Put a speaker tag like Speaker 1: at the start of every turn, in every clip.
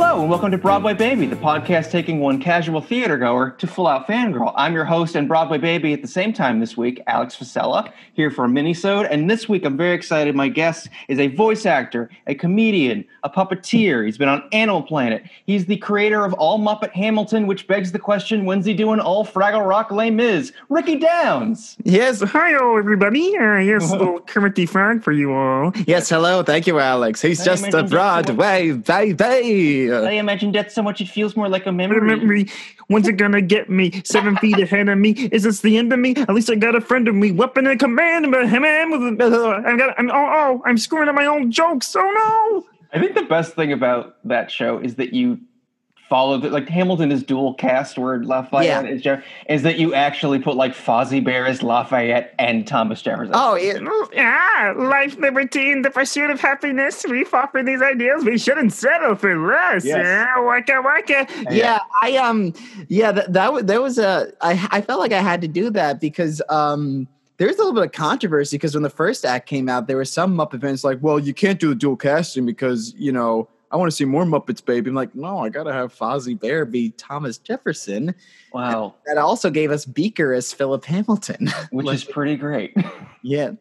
Speaker 1: Hello and welcome to Broadway Baby, the podcast taking one casual theater goer to full-out fangirl. I'm your host and Broadway Baby at the same time this week, Alex Fasella, here for a mini-sode. And this week I'm very excited. My guest is a voice actor, a comedian, a puppeteer. He's been on Animal Planet. He's the creator of All Muppet Hamilton, which begs the question, when's he doing All Fraggle Rock Les Mis? Ricky Downs!
Speaker 2: Yes, hi everybody. Yes, a little Kermit the Frog for you all. Yes, hello. Thank you, Alex. He's just a Broadway baby.
Speaker 1: I imagine death so much it feels more like a memory.
Speaker 2: When's it gonna get me? 7 feet ahead of me? Is this the end of me? At least I got a friend of me. Weapon and command. I'm screwing up my own jokes. Oh no!
Speaker 1: I think the best thing about that show is that you follow like Hamilton is dual cast where Lafayette is Jeff, is that you actually put like Fozzie Bear as Lafayette and Thomas Jefferson.
Speaker 2: Oh yeah, life, liberty, and the pursuit of happiness. We fought for these ideals. We shouldn't settle for less.
Speaker 1: Yes.
Speaker 2: Yeah, waka. Yeah, I felt like I had to do that because there's a little bit of controversy because when the first act came out, there were some Muppet fans like, well, you can't do the dual casting because, you know, I want to see more Muppets, baby. I'm like, no, I got to have Fozzie Bear be Thomas Jefferson.
Speaker 1: Wow.
Speaker 2: And that also gave us Beaker as Philip Hamilton.
Speaker 1: Which is pretty great.
Speaker 2: Yeah.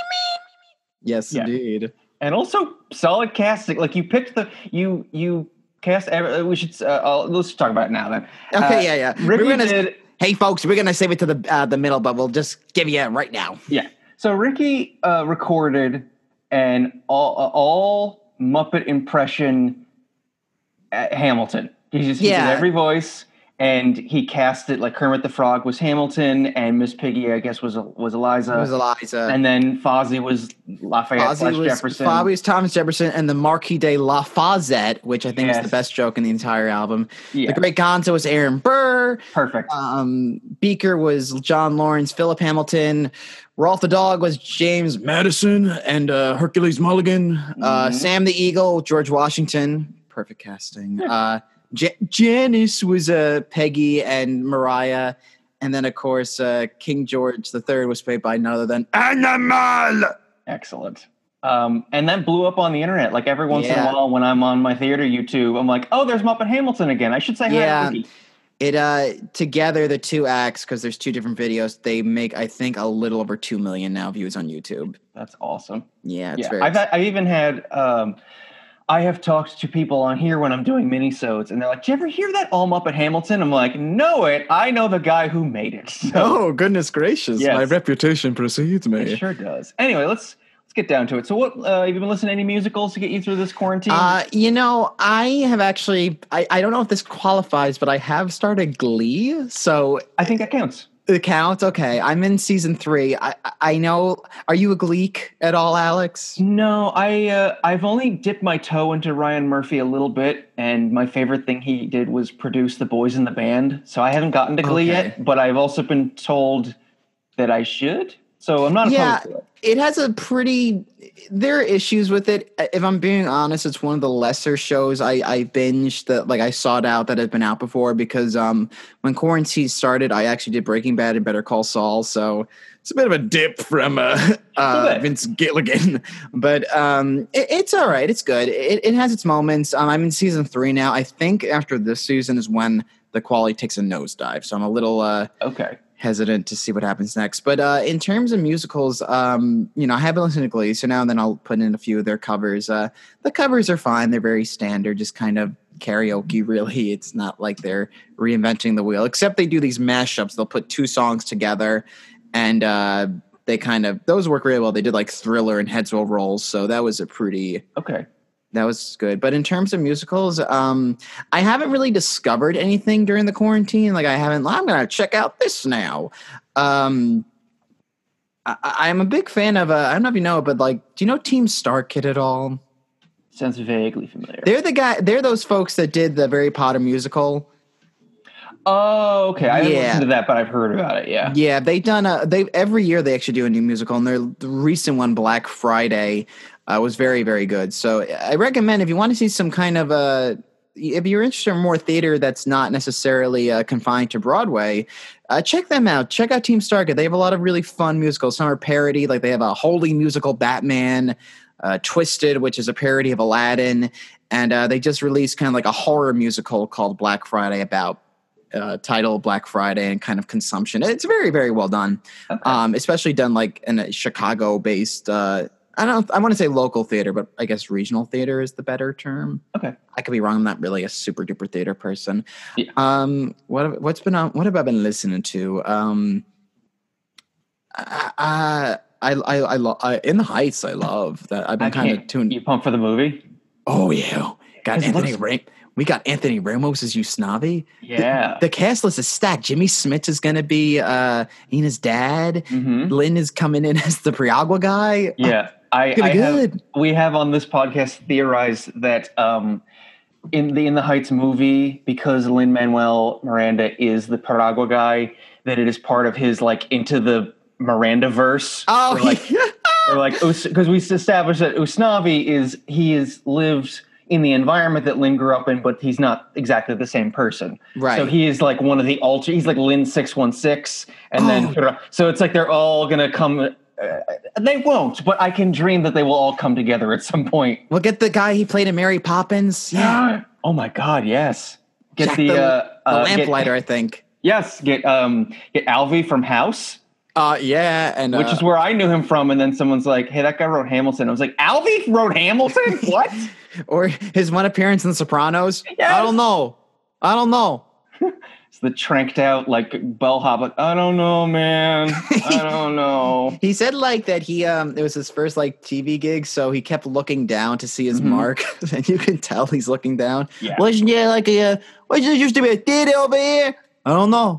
Speaker 2: Yes, indeed.
Speaker 1: And also solid casting. Like you picked you cast, we should, let's talk about it now then.
Speaker 2: Okay, yeah.
Speaker 1: Ricky
Speaker 2: hey folks, we're going to save it to the middle, but we'll just give you it right now.
Speaker 1: Yeah. So Ricky recorded an all Muppet impression at Hamilton. He did every voice, and he cast it like Kermit the Frog was Hamilton, and Miss Piggy, I guess, was Eliza. And then Fozzie was Lafayette Jefferson.
Speaker 2: Fozzie was Thomas Jefferson, and the Marquis de La Fazette, which I think is the best joke in the entire album. Yeah. The Great Gonzo was Aaron Burr.
Speaker 1: Perfect.
Speaker 2: Beaker was John Lawrence. Philip Hamilton. Rolf the Dog was James Madison and Hercules Mulligan. Sam the Eagle, George Washington. Perfect casting. Janice was Peggy and Mariah. And then, of course, King George III was played by none other than Animal.
Speaker 1: Excellent. And that blew up on the internet. Like every once in a while when I'm on my theater YouTube, I'm like, oh, there's Muppet Hamilton again. I should say hi to Ricky.
Speaker 2: It together, the two acts, because there's two different videos, they make, I think, a little over 2 million now views on YouTube.
Speaker 1: That's awesome.
Speaker 2: Yeah, it's very
Speaker 1: I even had I have talked to people on here when I'm doing minisodes, and they're like, "Do you ever hear that All Muppet Hamilton?" I'm like, I know the guy who made it. So,
Speaker 2: oh, goodness gracious. Yes. My reputation precedes me.
Speaker 1: It sure does. Anyway, let's get down to it. So what, have you been listening to any musicals to get you through this quarantine?
Speaker 2: I have actually, I don't know if this qualifies, but I have started Glee. So
Speaker 1: I think that counts.
Speaker 2: It counts? Okay. I'm in season 3. I know. Are you a Gleek at all, Alex?
Speaker 1: No, I've only dipped my toe into Ryan Murphy a little bit, and my favorite thing he did was produce The Boys in the Band. So I haven't gotten to Glee yet, but I've also been told that I should. So I'm not opposed to it.
Speaker 2: It has there are issues with it. If I'm being honest, it's one of the lesser shows I binged that I sought out that had been out before because when quarantine started, I actually did Breaking Bad and Better Call Saul. So it's a bit of a dip from Vince Gilligan, but it's all right. It's good. It has its moments. I'm in season 3 now. I think after this season is when the quality takes a nosedive. So I'm a little hesitant to see what happens next. But in terms of musicals, I haven't listened to Glee, so now and then I'll put in a few of their covers. The covers are fine. They're very standard, just kind of karaoke, really. It's not like they're reinventing the wheel, except they do these mashups. They'll put 2 songs together, and those work really well. They did like Thriller and Heads Will Roll, so that was a pretty...
Speaker 1: Okay.
Speaker 2: That was good. But in terms of musicals, I haven't really discovered anything during the quarantine. I'm going to check out this now. I'm a big fan of, I don't know if you know, but do you know Team Star Kid at all?
Speaker 1: Sounds vaguely familiar.
Speaker 2: They're those folks that did the Harry Potter musical.
Speaker 1: Oh, okay. I haven't listened to that, but I've heard about it. Yeah.
Speaker 2: Yeah. Every year they actually do a new musical, and the recent one, Black Friday, was very, very good. So I recommend if you want to see some kind of if you're interested in more theater that's not necessarily confined to Broadway, check them out. Check out Team Star Kid. They have a lot of really fun musicals. Some are parody, like they have a Holy musical Batman. Twisted, which is a parody of Aladdin, and they just released kind of like a horror musical called Black Friday about title Black Friday and kind of consumption. It's very, very well done, especially done like in a Chicago-based. I want to say local theater, but I guess regional theater is the better term.
Speaker 1: Okay,
Speaker 2: I could be wrong. I'm not really a super duper theater person.
Speaker 1: Yeah.
Speaker 2: What's been on? What have I been listening to? I In the Heights. I love that. I've been kind of tuned.
Speaker 1: You pumped for the movie?
Speaker 2: Oh yeah, we got Anthony Ramos as Usnavi.
Speaker 1: Yeah.
Speaker 2: The cast list is stacked. Jimmy Smits is going to be Ina's dad.
Speaker 1: Mm-hmm.
Speaker 2: Lynn is coming in as the Priagua guy.
Speaker 1: Yeah. We have on this podcast theorized that in the Heights movie, because Lin-Manuel Miranda is the Priagua guy, that it is part of his like Into the Miranda verse.
Speaker 2: Oh,
Speaker 1: because we established that Usnavi is lived in the environment that Lin grew up in, but he's not exactly the same person.
Speaker 2: Right.
Speaker 1: So he is like one of the he's like Lin 616, and then so it's like they're all gonna come. They won't, but I can dream that they will all come together at some point.
Speaker 2: We'll get the guy he played in Mary Poppins. Yeah.
Speaker 1: Oh my God, yes. Get
Speaker 2: Jack
Speaker 1: the
Speaker 2: lamplighter, I think.
Speaker 1: Yes, get Alvy from House.
Speaker 2: Yeah, and
Speaker 1: which is where I knew him from, and then someone's like, "Hey, that guy wrote Hamilton." I was like, "Alvy wrote Hamilton? What?"
Speaker 2: Or his one appearance in The Sopranos.
Speaker 1: Yes.
Speaker 2: I don't know.
Speaker 1: It's the tranked out like bellhop. Like, I don't know, man. I don't know.
Speaker 2: He said like that he it was his first like TV gig, so he kept looking down to see his mark, and you can tell he's looking down.
Speaker 1: Yeah.
Speaker 2: Wasn't there like wasn't there used to be a theater over here? I don't know.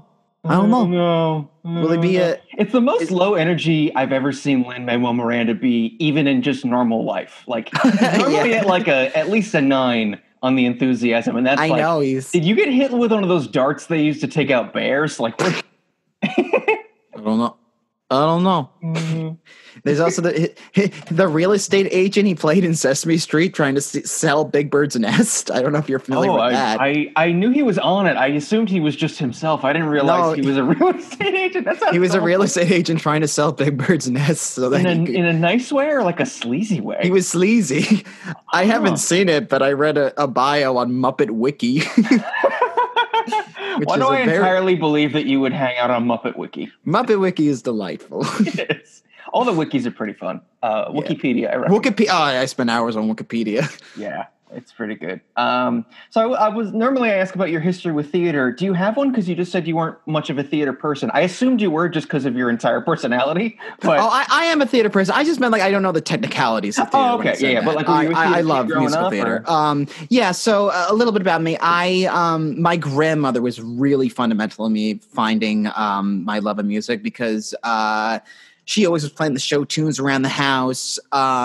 Speaker 2: Will it be a?
Speaker 1: It's the most low energy I've ever seen Lin-Manuel Miranda be, even in just normal life. Like normally at least a 9 on the enthusiasm, and that's
Speaker 2: I know he's.
Speaker 1: Did you get hit with one of those darts they used to take out bears? Like what?
Speaker 2: I don't know. Mm-hmm. There's also the real estate agent he played in Sesame Street trying to sell Big Bird's Nest. I don't know if you're familiar with that.
Speaker 1: I knew he was on it. I assumed he was just himself. I didn't realize he was a real estate agent.
Speaker 2: He was a real estate agent trying to sell Big Bird's Nest. So that
Speaker 1: in a nice way or like a sleazy way?
Speaker 2: He was sleazy. I haven't seen it, but I read a bio on Muppet Wiki.
Speaker 1: Why do I entirely believe that you would hang out on Muppet Wiki?
Speaker 2: Muppet Wiki is delightful.
Speaker 1: It is. All the wikis are pretty fun. Wikipedia, I recommend.
Speaker 2: I spend hours on Wikipedia.
Speaker 1: Yeah, it's pretty good. So I was normally I ask about your history with theater. Do you have one? Because you just said you weren't much of a theater person. I assumed you were just because of your entire personality. But
Speaker 2: I am a theater person. I just meant like I don't know the technicalities of theater.
Speaker 1: Oh, okay, yeah. But like
Speaker 2: I love musical theater. Yeah. So a little bit about me. My grandmother was really fundamental in me finding my love of music because she always was playing the show tunes around the house.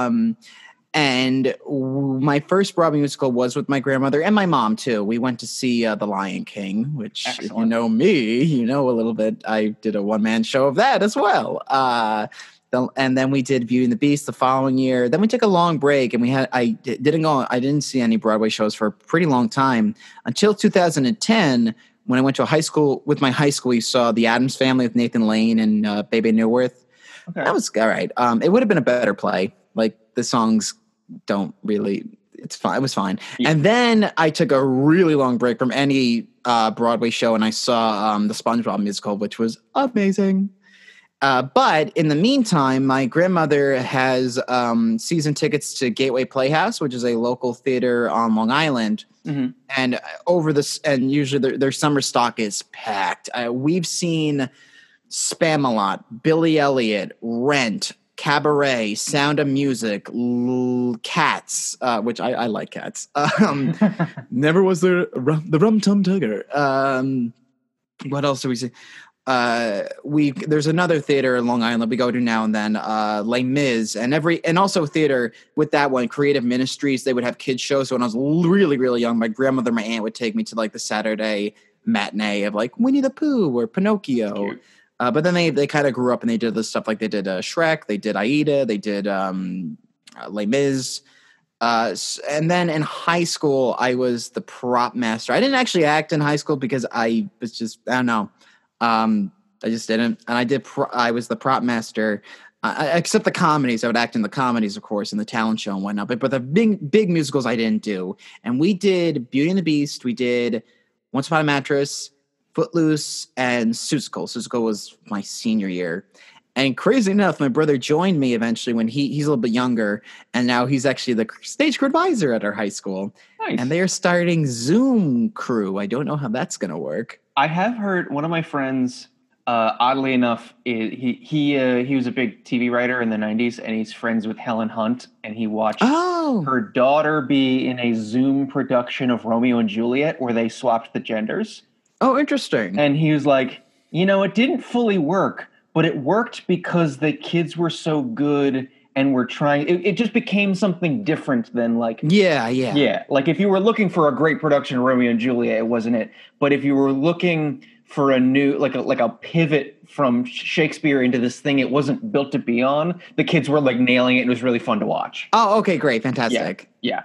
Speaker 2: And my first Broadway musical was with my grandmother and my mom, too. We went to see The Lion King, which, Excellent. If you know me, you know a little bit. I did a one-man show of that as well. And then we did Beauty and the Beast the following year. Then we took a long break, and I didn't see any Broadway shows for a pretty long time until 2010 when I went to a high school. With my high school, we saw The Addams Family with Nathan Lane and Bebe Neuwirth. Okay. That was all right. It would have been a better play. Like the songs don't really. It's fine. It was fine. Yeah. And then I took a really long break from any Broadway show, and I saw the SpongeBob musical, which was amazing. But in the meantime, my grandmother has season tickets to Gateway Playhouse, which is a local theater on Long Island. Mm-hmm. And usually their summer stock is packed. We've seen Spamalot, Billy Elliot, Rent, Cabaret, Sound of Music, Cats, which I like Cats. Never was there the Rum Tum Tugger. What else do we see? There's another theater in Long Island we go to now and then, Les Mis, and also theater with that one, Creative Ministries. They would have kids shows. So when I was really, really young, my grandmother, my aunt would take me to like the Saturday matinee of like Winnie the Pooh or Pinocchio. But then they kind of grew up and they did this stuff like they did Shrek, they did Aida, they did Les Mis. And then in high school, I was the prop master. I didn't actually act in high school because I was just, I don't know. I just didn't. And I was the prop master except the comedies. I would act in the comedies, of course, in the talent show and whatnot. But the big musicals I didn't do. And we did Beauty and the Beast. We did Once Upon a Mattress, Footloose, and Seussical. Seussical was my senior year. And crazy enough, my brother joined me eventually when he's a little bit younger, and now he's actually the stage crew advisor at our high school.
Speaker 1: Nice.
Speaker 2: And they are starting Zoom Crew. I don't know how that's going to work.
Speaker 1: I have heard one of my friends, oddly enough, he was a big TV writer in the 90s, and he's friends with Helen Hunt, and he watched her daughter be in a Zoom production of Romeo and Juliet where they swapped the genders.
Speaker 2: Oh, interesting.
Speaker 1: And he was like, it didn't fully work, but it worked because the kids were so good and were trying. It just became something different than like. Yeah. Like if you were looking for a great production of Romeo and Juliet, it wasn't it. But if you were looking for a new, like a pivot from Shakespeare into this thing it wasn't built to be on, the kids were like nailing it. It was really fun to watch.
Speaker 2: Oh, okay, great, fantastic.
Speaker 1: Yeah.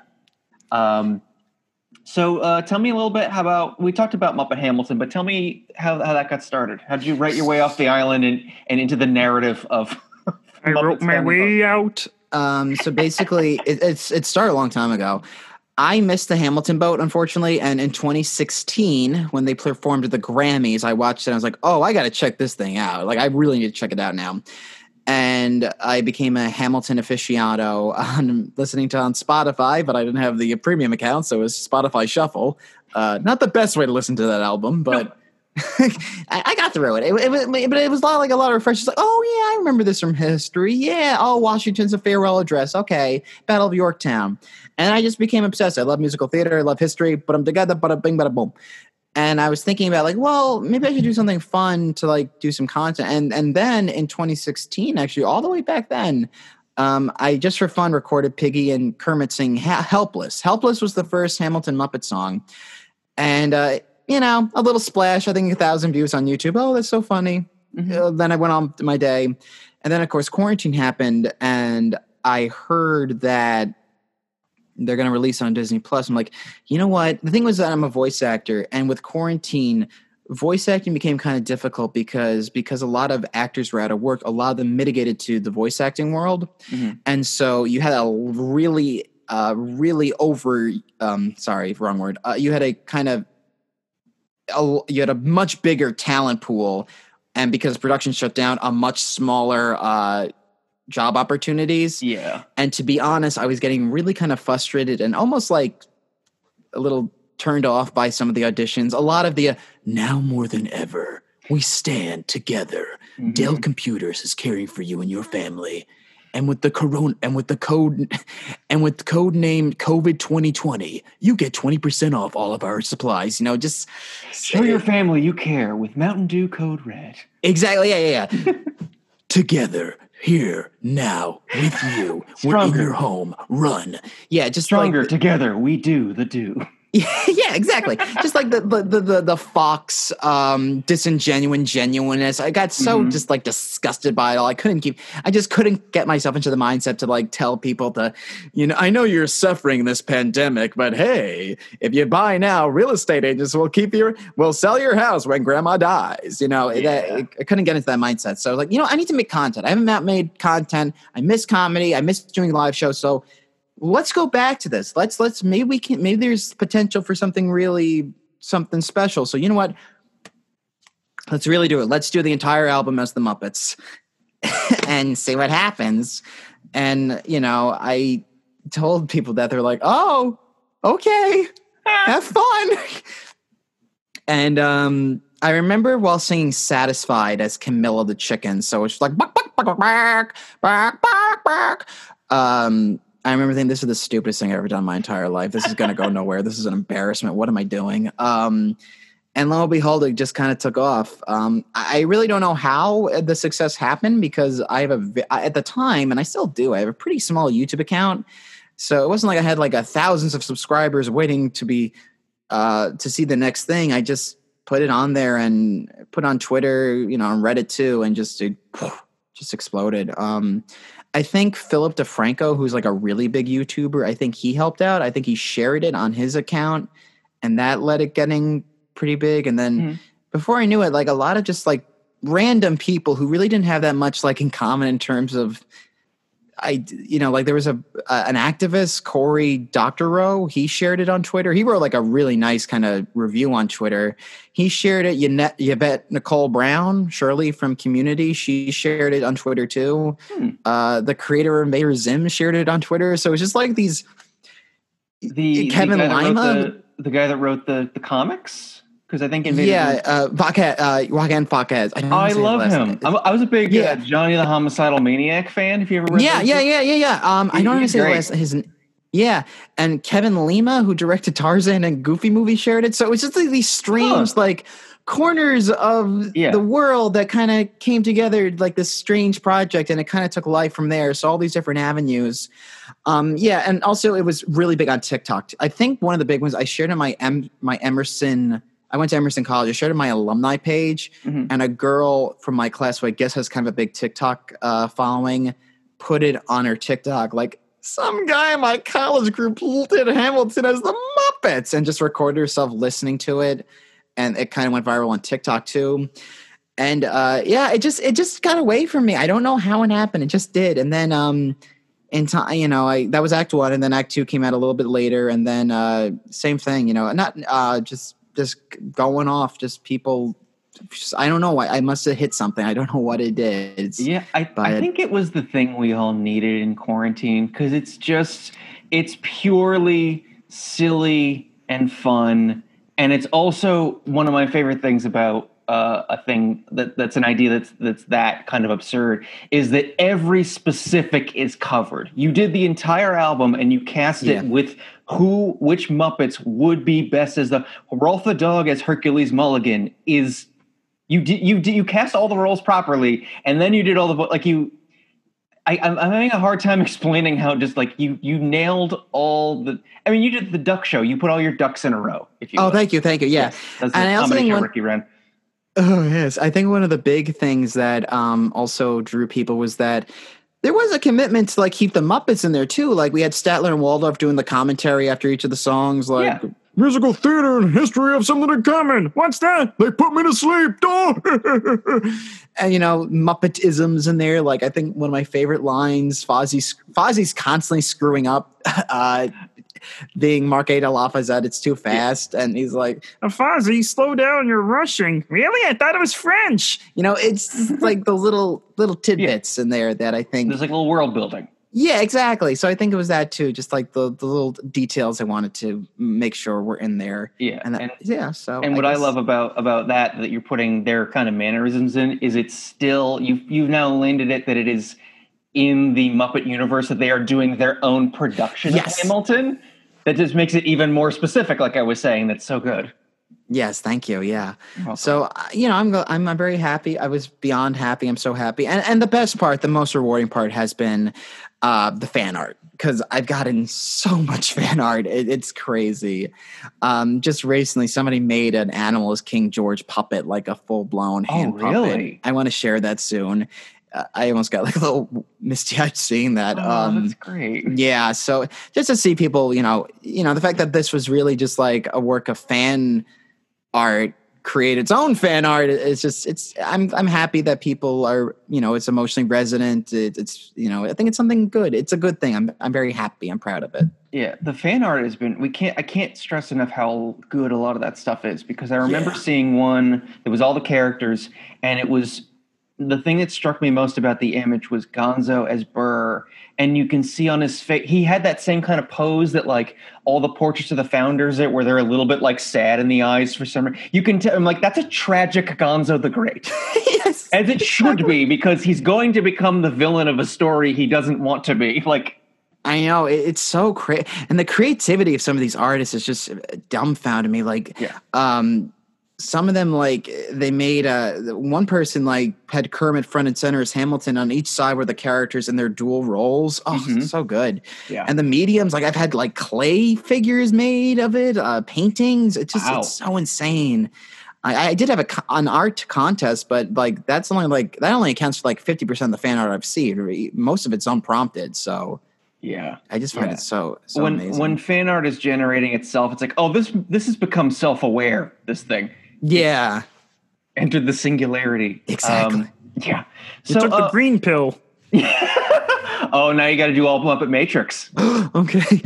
Speaker 1: So tell me a little bit we talked about Muppet Hamilton, but tell me how that got started. How did you write your way off the island and into the narrative of
Speaker 3: I wrote my way out.
Speaker 2: So basically, it started a long time ago. I missed the Hamilton boat, unfortunately, and in 2016, when they performed at the Grammys, I watched it and I was like, oh, I got to check this thing out. Like, I really need to check it out now. And I became a Hamilton aficionado on Spotify, but I didn't have the premium account, so it was Spotify Shuffle. Not the best way to listen to that album, but I got through it. But it was like a lot of refreshers. Like, oh yeah, I remember this from history. Yeah, oh, Washington's a farewell address. Okay, Battle of Yorktown, and I just became obsessed. I love musical theater. I love history. Put them together. Bada bing, bada boom. And I was thinking about like, well, maybe I should do something fun to like do some content. And then in 2016, actually, all the way back then, I just for fun recorded Piggy and Kermit singing "Helpless." "Helpless" was the first Hamilton Muppet song, and a little splash. I think 1,000 views on YouTube. Oh, that's so funny. Mm-hmm. Then I went on my day, and then of course quarantine happened, and I heard that they're going to release on Disney Plus. I'm like, you know what? The thing was that I'm a voice actor, and with quarantine, voice acting became kind of difficult because a lot of actors were out of work. A lot of them mitigated to the voice acting world, and so you had a really you had a kind of you had a much bigger talent pool, and because production shut down, a much smaller job opportunities.
Speaker 1: Yeah.
Speaker 2: And to be honest, I was getting really kind of frustrated and almost like a little turned off by some of the auditions. A lot of the now more than ever, we stand together. Mm-hmm. Dell Computers is caring for you and your family. And with the code name COVID 2020, you get 20% off all of our supplies. Just
Speaker 1: show your family you care with Mountain Dew Code Red.
Speaker 2: Exactly. Yeah. Together. Here, now, with you. We're in your home. Run. Yeah, just
Speaker 1: stronger together. We do the do.
Speaker 2: Yeah, exactly. Just like the Fox disingenuine genuineness. I got so just like disgusted by it all. I just couldn't get myself into the mindset to like tell people to, I know you're suffering this pandemic, but hey, if you buy now, real estate agents will sell your house when grandma dies. I couldn't get into that mindset. So I was like, I need to make content. I haven't made content. I miss comedy. I miss doing live shows. So let's go back to this. Maybe there's potential for something special. So you know what? Let's really do it. Let's do the entire album as the Muppets and see what happens. And, I told people that. They're like, oh, okay, have fun. And I remember while singing Satisfied as Camilla the chicken. So it's like, bark, bark, bark, bark, bark, bark. I remember thinking, this is the stupidest thing I've ever done in my entire life. This is going to go nowhere. This is an embarrassment. What am I doing? And lo and behold, it just kind of took off. I really don't know how the success happened because I have at the time, and I still do, I have a pretty small YouTube account. So it wasn't like I had like thousands of subscribers waiting to be to see the next thing. I just put it on there and put on Twitter, on Reddit too, and just exploded. I think Philip DeFranco, who's like a really big YouTuber, I think he helped out. I think he shared it on his account, and that led it getting pretty big. And then before I knew it, like a lot of just like random people who really didn't have that much like in common in terms of like there was an activist, Cory Doctorow. He shared it on Twitter. He wrote like a really nice kind of review on Twitter. He shared it. Yvette Nicole Brown, Shirley from Community, she shared it on Twitter too. The creator of Invader Zim shared it on Twitter. So it's just like these. Kevin Lima,
Speaker 1: the guy that wrote the comics. Because I think Joaquin Faquez.
Speaker 2: I
Speaker 1: love him. I was a big Johnny the Homicidal Maniac fan. If you ever read
Speaker 2: I don't understand his. Yeah, and Kevin Lima, who directed Tarzan and Goofy movie, shared it. So it was just like these strange like corners of the world that kind of came together, like this strange project, and it kind of took life from there. So all these different avenues. And also it was really big on TikTok. I think one of the big ones I shared in my Emerson. I went to Emerson College. I shared my alumni page, and a girl from my class, who I guess has kind of a big TikTok following, put it on her TikTok. Like, some guy in my college group did Hamilton as the Muppets, and just recorded herself listening to it, and it kind of went viral on TikTok too. And it just got away from me. I don't know how it happened. It just did. And then in time, that was Act 1, and then Act 2 came out a little bit later, and then same thing. Just going off, just people. I don't know. I must have hit something. I don't know what it is.
Speaker 1: Yeah, I think it was the thing we all needed in quarantine, because it's purely silly and fun, and it's also one of my favorite things about a thing that's an idea that's that kind of absurd, is that every specific is covered. You did the entire album and you cast it with which Muppets would be best as Rolf the dog as Hercules Mulligan is. You cast all the roles properly, and then you did all the I'm having a hard time explaining how just like you nailed all the. I mean, you did the duck show. You put all your ducks in a row. If you.
Speaker 2: Thank you. Yeah,
Speaker 1: yes, that's the combination Ricky ran.
Speaker 2: Oh yes, I think one of the big things that also drew people was that there was a commitment to like keep the Muppets in there too. Like we had Statler and Waldorf doing the commentary after each of the songs, like
Speaker 3: musical theater and history have something in common. What's that? They put me to sleep.
Speaker 2: And Muppet-isms in there. Like I think one of my favorite lines, Fozzie's constantly screwing up, being Marquet de Lafayette. It's too fast, and he's like,
Speaker 3: Fozzie, slow down, you're rushing. Really? I thought it was French.
Speaker 2: It's like the little tidbits in there that I think
Speaker 1: there's like a little world building.
Speaker 2: Yeah, exactly. So I think it was that too, just like the little details I wanted to make sure were in there.
Speaker 1: Yeah,
Speaker 2: and
Speaker 1: what I love about that you're putting their kind of mannerisms in is it's still you've now landed it that it is in the Muppet universe, that they are doing their own production of Hamilton. That just makes it even more specific. Like I was saying, that's so good.
Speaker 2: Yes, thank you. Yeah. So I'm very happy. I was beyond happy. I'm so happy. And the best part, the most rewarding part, has been the fan art, because I've gotten so much fan art. It's crazy. Just recently, somebody made an Animal as King George puppet, like a full blown hand puppet. I want to share that soon. I almost got like a little misty-eyed seeing that.
Speaker 1: That's great.
Speaker 2: Yeah. So just to see people, the fact that this was really just like a work of fan art, create its own fan art. I'm happy that people are, it's emotionally resonant. It's I think it's something good. It's a good thing. I'm very happy. I'm proud of it.
Speaker 1: Yeah. The fan art has been, I can't stress enough how good a lot of that stuff is, because I remember seeing one that was all the characters, and it was, the thing that struck me most about the image was Gonzo as Burr. And you can see on his face, he had that same kind of pose that like all the portraits of the founders where they're a little bit like sad in the eyes for some reason. You can tell, I'm like, that's a tragic Gonzo the Great.
Speaker 2: Yes.
Speaker 1: As it should be, because he's going to become the villain of a story he doesn't want to be. Like,
Speaker 2: I know, it's so crazy. And the creativity of some of these artists is just dumbfounded me. Like, some of them, like, they made one person like had Kermit front and center as Hamilton. On each side were the characters in their dual roles. Oh, so good.
Speaker 1: Yeah.
Speaker 2: And the mediums, like I've had like clay figures made of it, paintings. It's just it's so insane. I did have an art contest, but like that only accounts for like 50% of the fan art I've seen. Most of it's unprompted. So
Speaker 1: yeah,
Speaker 2: I just find it so amazing.
Speaker 1: When fan art is generating itself, it's like, oh, this has become self-aware, this thing.
Speaker 2: Yeah.
Speaker 1: Entered the singularity.
Speaker 2: Exactly.
Speaker 1: Yeah.
Speaker 3: You
Speaker 1: So,
Speaker 3: took the green pill.
Speaker 1: oh, now you got to do all Muppet Matrix.
Speaker 2: Okay.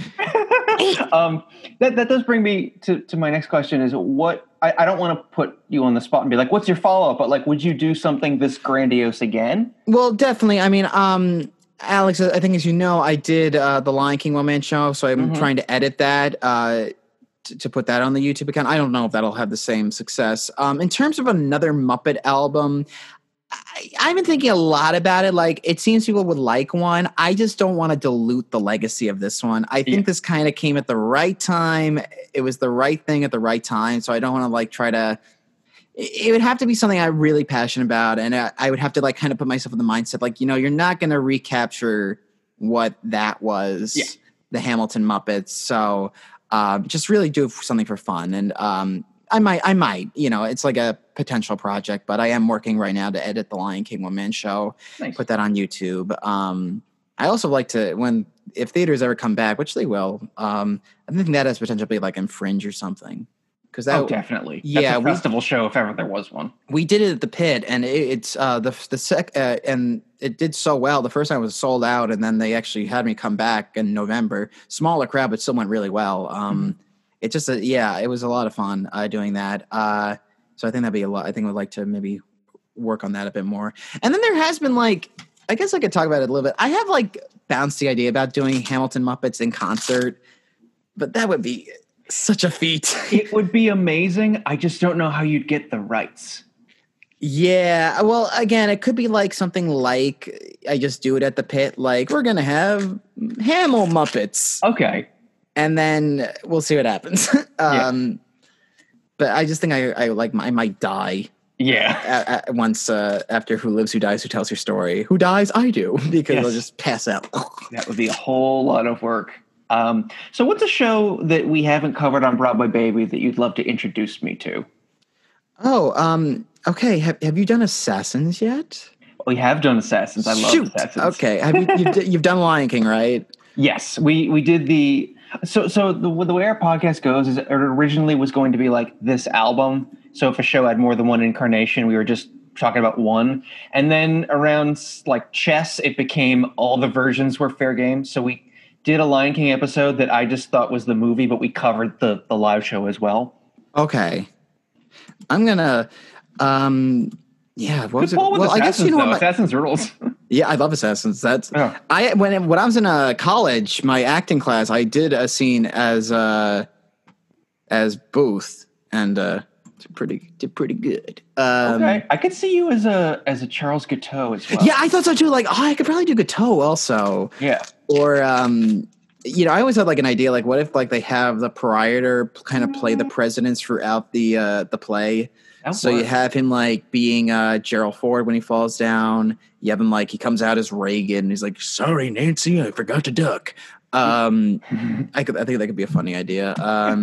Speaker 1: That does bring me to my next question is what I don't want to put you on the spot and be like, what's your follow-up? But like, would you do something this grandiose again?
Speaker 2: Well, definitely. I mean, Alex, I think as you know, I did the Lion King one-man show, so I'm trying to edit that to put that on the YouTube account. I don't know if that'll have the same success. In terms of another Muppet album, I've been thinking a lot about it. Like, it seems people would like one. I just don't want to dilute the legacy of this one. I think this kind of came at the right time. It was the right thing at the right time. So I don't want to like try to. It would have to be something I'm really passionate about, and I would have to like kind of put myself in the mindset, like, you're not going to recapture what that was, the Hamilton Muppets. So just really do something for fun, and I might, it's like a potential project, but I am working right now to edit the Lion King one-man show, put that on YouTube. I also like to, if theaters ever come back, which they will, I think that has potential to be like Infringe or something.
Speaker 1: Definitely. That's a festival show if ever there was one. We
Speaker 2: did it at the Pit, and and it did so well. The first time it was sold out, and then they actually had me come back in November. Smaller crowd, but still went really well. It just, it was a lot of fun doing that. So I think that'd be a lot. I think I'd like to maybe work on that a bit more. And then there has been like, I guess I could talk about it a little bit. I have like bounced the idea about doing Hamilton Muppets in concert, but that would be such a feat.
Speaker 1: It would be amazing. I just don't know how you'd get the rights.
Speaker 2: Yeah. Well, again, it could be like something like I just do it at the Pit. Like, we're going to have Hamill Muppets.
Speaker 1: Okay.
Speaker 2: And then we'll see what happens. But I just think I might die.
Speaker 1: Yeah.
Speaker 2: Once after Who Lives, Who Dies, Who Tells Your Story. Who dies? I do, because I'll just pass out.
Speaker 1: That would be a whole lot of work. So what's a show that we haven't covered on Broadway Baby that you'd love to introduce me to?
Speaker 2: Oh, okay. Have you done Assassins yet?
Speaker 1: We have done Assassins. I love Assassins.
Speaker 2: Okay. You've done Lion King, right?
Speaker 1: Yes, we did the. So the way our podcast goes is it originally was going to be like this album. So if a show had more than one incarnation, we were just talking about one. And then around like chess, it became all the versions were fair game. So we did a Lion King episode that I just thought was the movie, but we covered the live show as well.
Speaker 2: Okay. I'm gonna what was it?
Speaker 1: Well, I guess Assassins rules.
Speaker 2: Yeah, I love Assassins. When I was in college, my acting class, I did a scene as Booth, and did pretty good.
Speaker 1: Okay, I could see you as a Charles Guiteau as well.
Speaker 2: Yeah, I thought so too. Like, I could probably do Guiteau also.
Speaker 1: Yeah.
Speaker 2: Or I always had like an idea, like what if like they have the proprietor kind of play the presidents throughout the play. You have him like being Gerald Ford when he falls down. You have him like he comes out as Reagan. And he's like, "Sorry, Nancy, I forgot to duck." I think that could be a funny idea.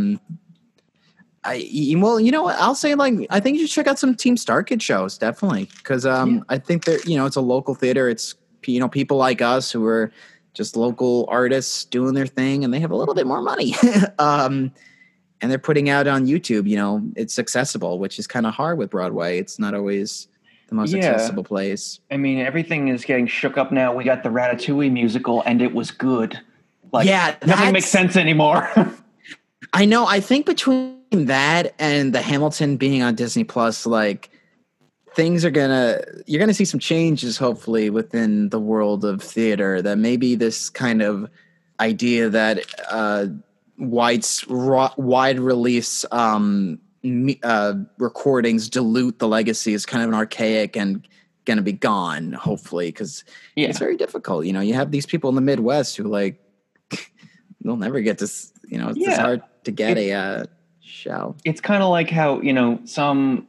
Speaker 2: I'll say like I think you should check out some Team Starkid shows, definitely, because I think that it's a local theater. It's people like us who are just local artists doing their thing, and they have a little bit more money. And they're putting out on YouTube, it's accessible, which is kind of hard with Broadway. It's not always the most accessible place.
Speaker 1: I mean, everything is getting shook up now. We got the Ratatouille musical, and it was good. Like, nothing makes sense anymore.
Speaker 2: I know. I think between that and the Hamilton being on Disney Plus, like, you're gonna see some changes, hopefully, within the world of theater. That maybe this kind of idea that wide release recordings dilute the legacy is kind of an archaic and going to be gone, hopefully, because it's very difficult. You have these people in the Midwest who like they'll never get this. It's hard to get a show. It's
Speaker 1: kind of like how some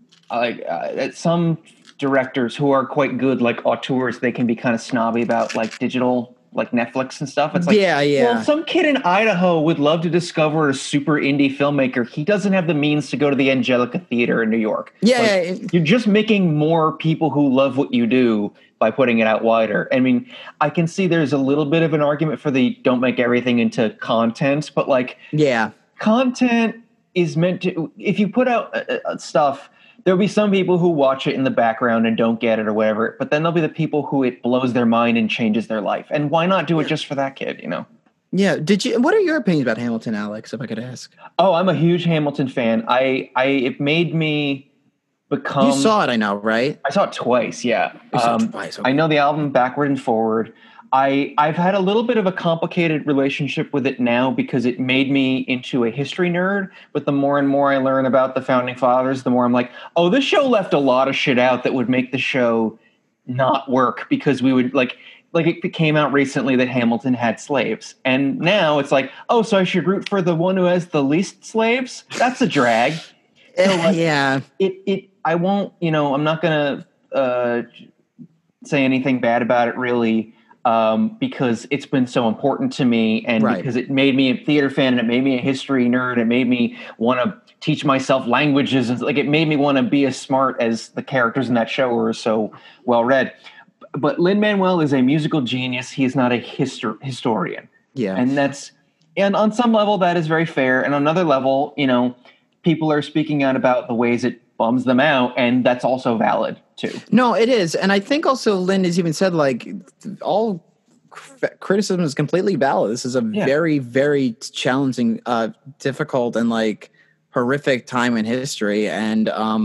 Speaker 1: directors who are quite good, like auteurs, they can be kind of snobby about like digital. Like Netflix and stuff. It's like, well, some kid in Idaho would love to discover a super indie filmmaker. He doesn't have the means to go to the Angelica Theater in New York. You're just making more people who love what you do by putting it out wider. I mean, I can see there's a little bit of an argument for the don't make everything into content, but like, content is meant to, if you put out stuff, there'll be some people who watch it in the background and don't get it or whatever, but then there'll be the people who it blows their mind and changes their life. And why not do it just for that kid, you know?
Speaker 2: Yeah. What are your opinions about Hamilton, Alex, if I could ask?
Speaker 1: Oh, I'm a huge Hamilton fan. It made me become.
Speaker 2: You saw it, I know, right?
Speaker 1: I saw it twice, yeah.
Speaker 2: You saw it twice, okay.
Speaker 1: I know the album backward and forward. I've had a little bit of a complicated relationship with it now because it made me into a history nerd. But the more and more I learn about the founding fathers, the more I'm like, oh, this show left a lot of shit out that would make the show not work, because we would like it came out recently that Hamilton had slaves. And now it's like, oh, so I should root for the one who has the least slaves? That's a drag. So, like,
Speaker 2: Yeah.
Speaker 1: I won't, I'm not going to say anything bad about it really, because it's been so important to me, and
Speaker 2: Right.
Speaker 1: because it made me a theater fan, and it made me a history nerd. It made me want to teach myself languages, and like it made me want to be as smart as the characters in that show were so well read. But Lin-Manuel is a musical genius. He is not a historian.
Speaker 2: Yeah.
Speaker 1: And on some level that is very fair. And on another level, people are speaking out about the ways it bums them out, and that's also valid too.
Speaker 2: No, it is. And I think also Lynn has even said, like, all criticism is completely valid. This is a very, very challenging, difficult, and like horrific time in history. And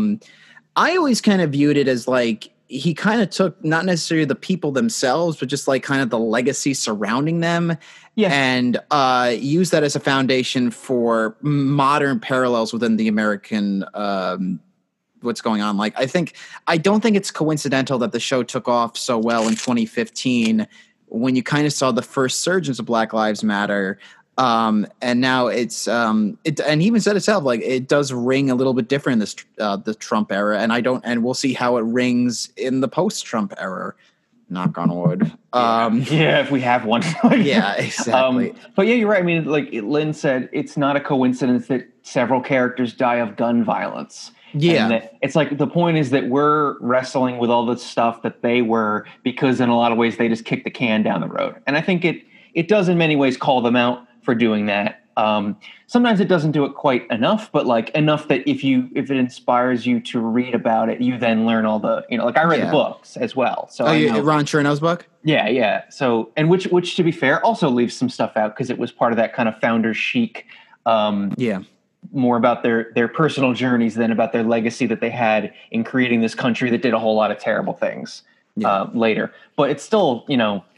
Speaker 2: I always kind of viewed it as like, he kind of took not necessarily the people themselves, but just like kind of the legacy surrounding them, and used that as a foundation for modern parallels within the American what's going on. Like, I don't think it's coincidental that the show took off so well in 2015 when you kind of saw the first surges of Black Lives Matter. And now it's and he even said itself, like, it does ring a little bit different in this the Trump era, and we'll see how it rings in the post-Trump era. Knock on wood.
Speaker 1: If we have one.
Speaker 2: Yeah, exactly.
Speaker 1: But yeah, you're right. I mean, like Lynn said, it's not a coincidence that several characters die of gun violence.
Speaker 2: Yeah.
Speaker 1: And that it's like the point is that we're wrestling with all the stuff that they were, because in a lot of ways they just kicked the can down the road. And I think it does in many ways call them out for doing that. Sometimes it doesn't do it quite enough, but like enough that if it inspires you to read about it, you then learn all the, like I read the books as well. So
Speaker 2: Ron Chernow's book?
Speaker 1: Yeah. So, and which to be fair also leaves some stuff out because it was part of that kind of founder chic, more about their personal journeys than about their legacy that they had in creating this country that did a whole lot of terrible things later. But it's still,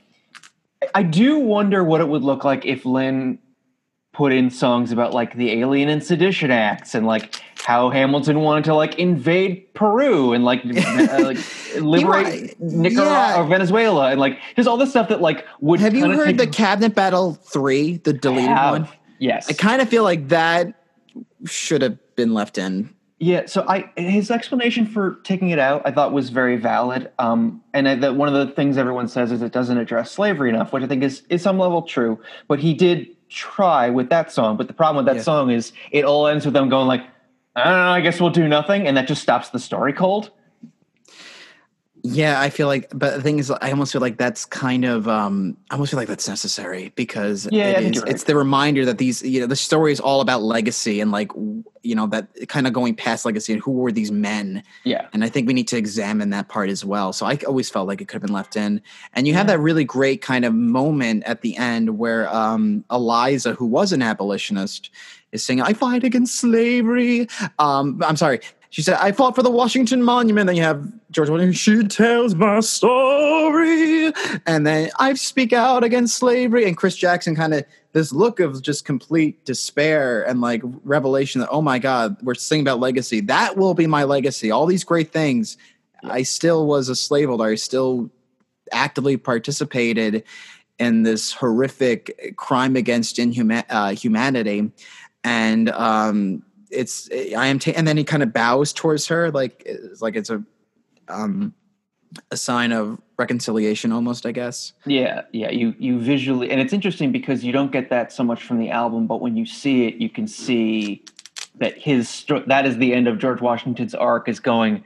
Speaker 1: I do wonder what it would look like if Lynn put in songs about like the Alien and Sedition Acts and like how Hamilton wanted to like invade Peru and like liberate Nicaragua or Venezuela and like just all this stuff that like would.
Speaker 2: Have you heard the Cabinet Battle 3, the deleted one?
Speaker 1: Yes.
Speaker 2: I kind of feel like that should have been left in.
Speaker 1: Yeah, so his explanation for taking it out I thought was very valid, and that one of the things everyone says is it doesn't address slavery enough, which I think is some level true. But he did try with that song, but the problem with that song is it all ends with them going like, I don't know, I guess we'll do nothing, and that just stops the story cold.
Speaker 2: Yeah, I feel like, but the thing is, I almost feel like that's kind of, I almost feel like that's necessary because it's the reminder that these, the story is all about legacy and like, that kind of going past legacy and who were these men.
Speaker 1: Yeah.
Speaker 2: And I think we need to examine that part as well. So I always felt like it could have been left in. And you have that really great kind of moment at the end where Eliza, who was an abolitionist, is saying, I fight against slavery. I'm sorry. She said, I fought for the Washington Monument. Then you have George Washington, she tells my story. And then I speak out against slavery. And Chris Jackson kind of this look of just complete despair and like revelation that, oh my God, we're singing about legacy. That will be my legacy. All these great things. Yeah. I still was a slave holder. I still actively participated in this horrific crime against humanity. And, and then he kind of bows towards her like it's a sign of reconciliation almost, I guess.
Speaker 1: Yeah. You visually, and it's interesting because you don't get that so much from the album, but when you see it, you can see that that is the end of George Washington's arc is going,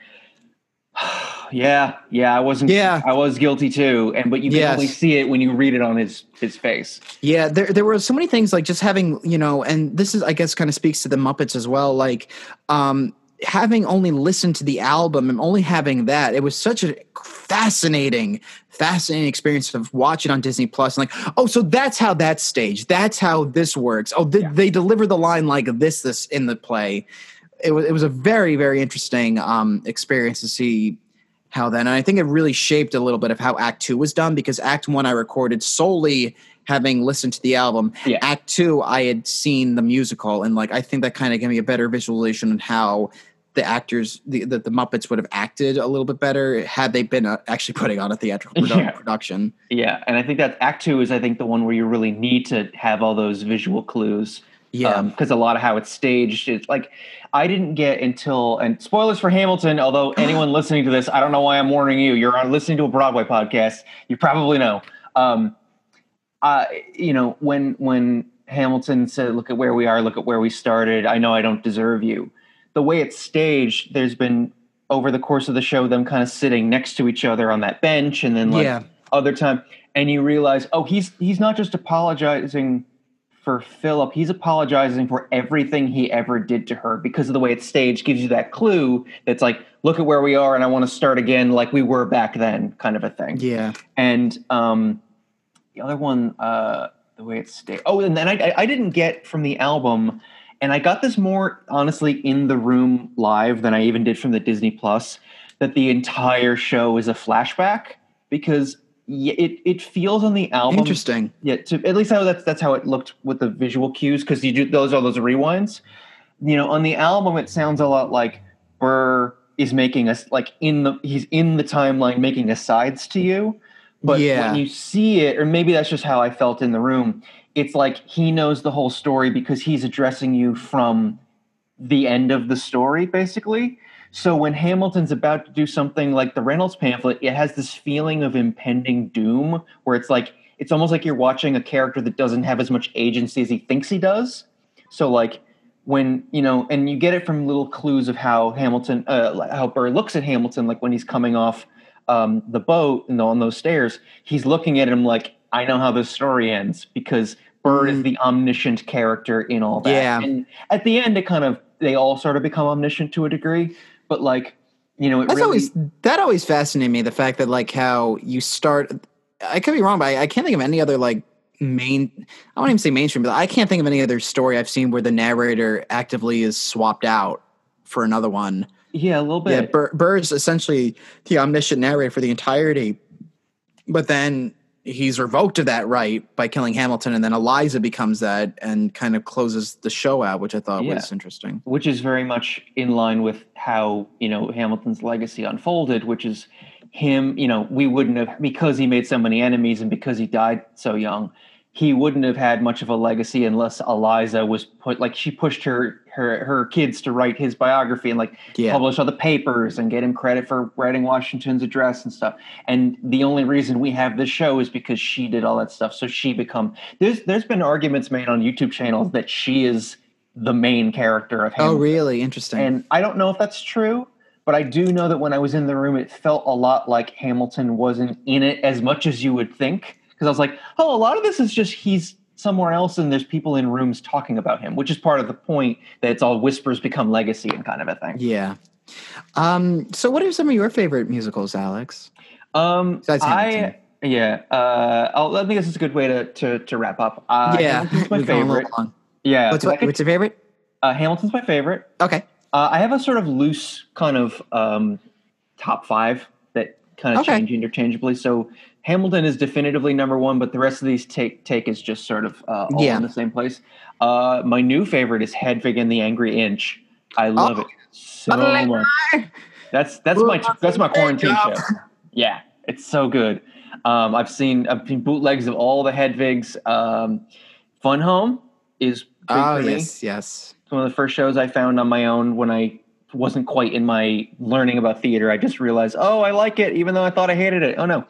Speaker 1: I was guilty too. But you can only see it when you read it on his face. Yeah.
Speaker 2: There were so many things like just having, and this is, I guess, kind of speaks to the Muppets as well. Like, having only listened to the album and only having that, it was such a fascinating experience of watching on Disney Plus. And like, oh, so that's how that's staged. That's how this works. Oh, they deliver the line like this in the play. It was a very, very interesting experience to see how that. And I think it really shaped a little bit of how Act 2 was done, because Act 1 I recorded solely having listened to the album.
Speaker 1: Yeah.
Speaker 2: Act 2 I had seen the musical, and like I think that kind of gave me a better visualization on how the actors, the Muppets would have acted a little bit better had they been actually putting on a theatrical production.
Speaker 1: Yeah, and I think that Act 2 is, I think, the one where you really need to have all those visual clues.
Speaker 2: Yeah.
Speaker 1: Because a lot of how it's staged, it's like, I didn't get until, and spoilers for Hamilton, although anyone listening to this, I don't know why I'm warning you. You're on listening to a Broadway podcast. You probably know. When Hamilton said, look at where we are, look at where we started, I know I don't deserve you. The way it's staged, there's been, over the course of the show, them kind of sitting next to each other on that bench, and then other time, and you realize, oh, he's not just apologizing for Philip, he's apologizing for everything he ever did to her, because of the way it's staged gives you that clue that's like, look at where we are, and I want to start again like we were back then, kind of a thing.
Speaker 2: Yeah.
Speaker 1: And the other one, the way it's staged. Oh, and then I didn't get from the album, and I got this more, honestly, in the room live than I even did from the Disney Plus, that the entire show is a flashback, because it feels on the album.
Speaker 2: Interesting.
Speaker 1: Yeah, at least that's how it looked with the visual cues, because you do those rewinds. On the album, it sounds a lot like Burr is making us like he's in the timeline making asides to you. But when you see it, or maybe that's just how I felt in the room, it's like he knows the whole story because he's addressing you from the end of the story, basically. So when Hamilton's about to do something like the Reynolds pamphlet, it has this feeling of impending doom, where it's like, it's almost like you're watching a character that doesn't have as much agency as he thinks he does. So like when, and you get it from little clues of how Hamilton, how Burr looks at Hamilton, like when he's coming off the boat and on those stairs, he's looking at him like, I know how this story ends, because Burr is the omniscient character in all that.
Speaker 2: Yeah.
Speaker 1: And at the end, they all sort of become omniscient to a degree. But like,
Speaker 2: that always fascinated me, the fact that like how you start, I could be wrong, but I can't think of any other like I won't even say mainstream, but I can't think of any other story I've seen where the narrator actively is swapped out for another one.
Speaker 1: Yeah, a little bit.
Speaker 2: Yeah, Burr's essentially the omniscient narrator for the entirety, but then he's revoked of that right by killing Hamilton, and then Eliza becomes that and kind of closes the show out, which I thought was interesting.
Speaker 1: Which is very much in line with how, Hamilton's legacy unfolded, which is him, we wouldn't have, because he made so many enemies and because he died so young, he wouldn't have had much of a legacy unless Eliza was she pushed her kids to write his biography and publish all the papers and get him credit for writing Washington's address and stuff. And the only reason we have this show is because she did all that stuff. So there's been arguments made on YouTube channels that she is the main character of Hamilton.
Speaker 2: Oh, really? Interesting.
Speaker 1: And I don't know if that's true, but I do know that when I was in the room, it felt a lot like Hamilton wasn't in it as much as you would think. Because I was like, oh, a lot of this is just he's somewhere else and there's people in rooms talking about him, which is part of the point that it's all whispers become legacy and kind of a thing.
Speaker 2: Yeah. So what are some of your favorite musicals, Alex?
Speaker 1: I think this is a good way to wrap up. Hamilton's my favorite. Yeah.
Speaker 2: What's your favorite?
Speaker 1: Hamilton's my favorite.
Speaker 2: Okay.
Speaker 1: I have a sort of loose kind of top five that kind of change interchangeably. So Hamilton is definitively number one, but the rest of these take is just sort of all in the same place. My new favorite is Hedwig and the Angry Inch. I love it so much. That's my quarantine show. Yeah, it's so good. I've seen bootlegs of all the Hedwigs. Fun Home is big for me.
Speaker 2: Yes.
Speaker 1: It's one of the first shows I found on my own when I wasn't quite in my learning about theater. I just realized, I like it, even though I thought I hated it. Oh no.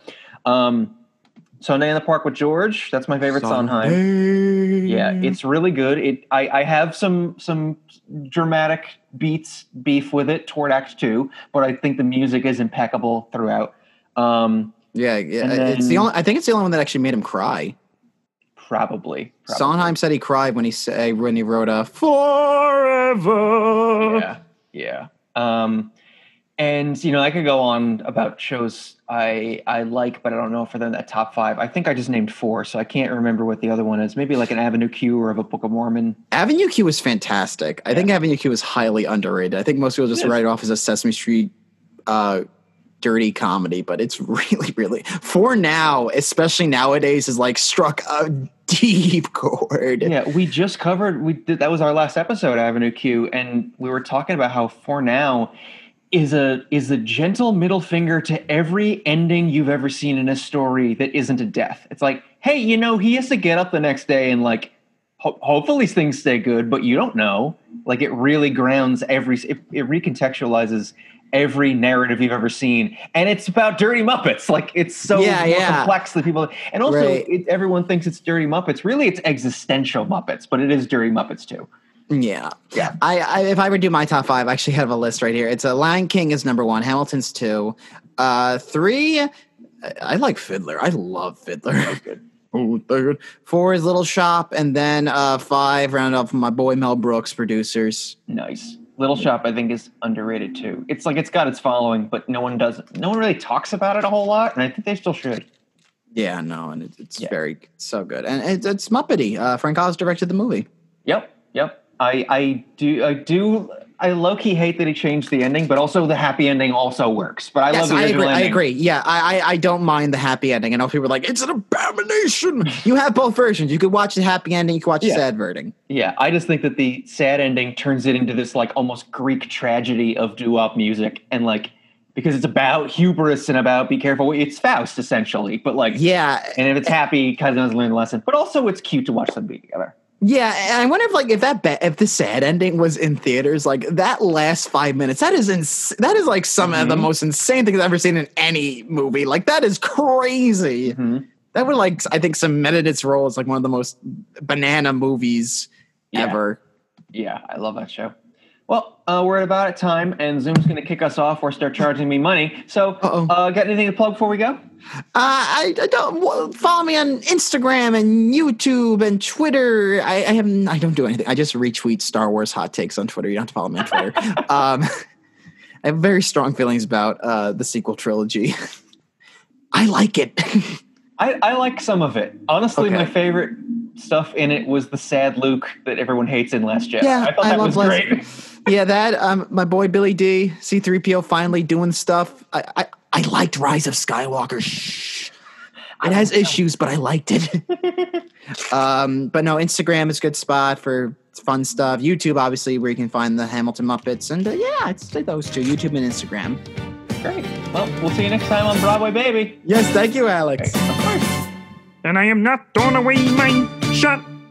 Speaker 1: Sunday in the Park with George. That's my favorite Sondheim. Yeah, it's really good. I have some dramatic beef with it toward Act 2, but I think the music is impeccable throughout.
Speaker 2: It's the only. I think it's the only one that actually made him cry.
Speaker 1: Probably.
Speaker 2: Sondheim said he cried when he wrote a Forever.
Speaker 1: Yeah. And I could go on about shows I like, but I don't know if they're in that top 5. I think I just named 4, so I can't remember what the other one is. Maybe like an Avenue Q or of a Book of Mormon.
Speaker 2: Avenue Q is fantastic. I think Avenue Q is highly underrated. I think most people just write it off as a Sesame Street dirty comedy, but it's really, really, for now, especially nowadays, is like struck a deep chord.
Speaker 1: Yeah, we just covered, that was our last episode, Avenue Q, and we were talking about how For Now is a gentle middle finger to every ending you've ever seen in a story that isn't a death. It's like, hey, he has to get up the next day and like, hopefully things stay good, but you don't know. Like, it really grounds it recontextualizes every narrative you've ever seen, and it's about Dirty Muppets. Like, it's so more complex than people. And also, everyone thinks it's Dirty Muppets. Really, it's existential Muppets, but it is Dirty Muppets too.
Speaker 2: Yeah. I if I were to do my top 5, I actually have a list right here. It's Lion King is number 1, Hamilton's 2, 3. I like Fiddler. I love Fiddler. That's good. Oh, good. 4 is Little Shop, and then 5 round up from my boy Mel Brooks, Producers.
Speaker 1: Nice. Little Shop, I think, is underrated too. It's like, it's got its following, but no one really talks about it a whole lot, and I think they still should.
Speaker 2: Yeah, no, and it's so good, and it's Muppety. Frank Oz directed the movie.
Speaker 1: Yep. I low-key hate that he changed the ending, but also the happy ending also works. But I love the original ending.
Speaker 2: I agree. Yeah, I don't mind the happy ending. And all people are like, it's an abomination. You have both versions. You could watch the happy ending. You could watch the sad ending.
Speaker 1: Yeah, I just think that the sad ending turns it into this like almost Greek tragedy of doo-wop music, and like, because it's about hubris and about be careful. It's Faust essentially, but like, and if it's happy, Cousin has learned the lesson. But also, it's cute to watch them be together.
Speaker 2: Yeah, and I wonder if the sad ending was in theaters, like that last 5 minutes, that is like some of the most insane things I've ever seen in any movie. Like, that is crazy. Mm-hmm. That would, like, I think cemented its role as like one of the most banana movies ever.
Speaker 1: Yeah, I love that show. Well, we're at about time, and Zoom's going to kick us off or start charging me money. So, got anything to plug before we go?
Speaker 2: I don't follow me on Instagram and YouTube and Twitter. I don't do anything. I just retweet Star Wars hot takes on Twitter. You don't have to follow me on Twitter. I have very strong feelings about the sequel trilogy. I like it.
Speaker 1: I like some of it. Honestly, my favorite stuff in it was the sad Luke that everyone hates in Last Jedi.
Speaker 2: Yeah,
Speaker 1: I thought that was great.
Speaker 2: Yeah, that my boy Billy D, C-3PO finally doing stuff. I liked Rise of Skywalker. It has issues, but I liked it. But no, Instagram is a good spot for fun stuff. YouTube, obviously, where you can find the Hamilton Muppets. And it's those two, YouTube and Instagram.
Speaker 1: Great. Well, we'll see you next time on Broadway Baby.
Speaker 2: Yes, thank you, Alex.
Speaker 1: Okay, of course.
Speaker 3: And I am not throwing away my shot.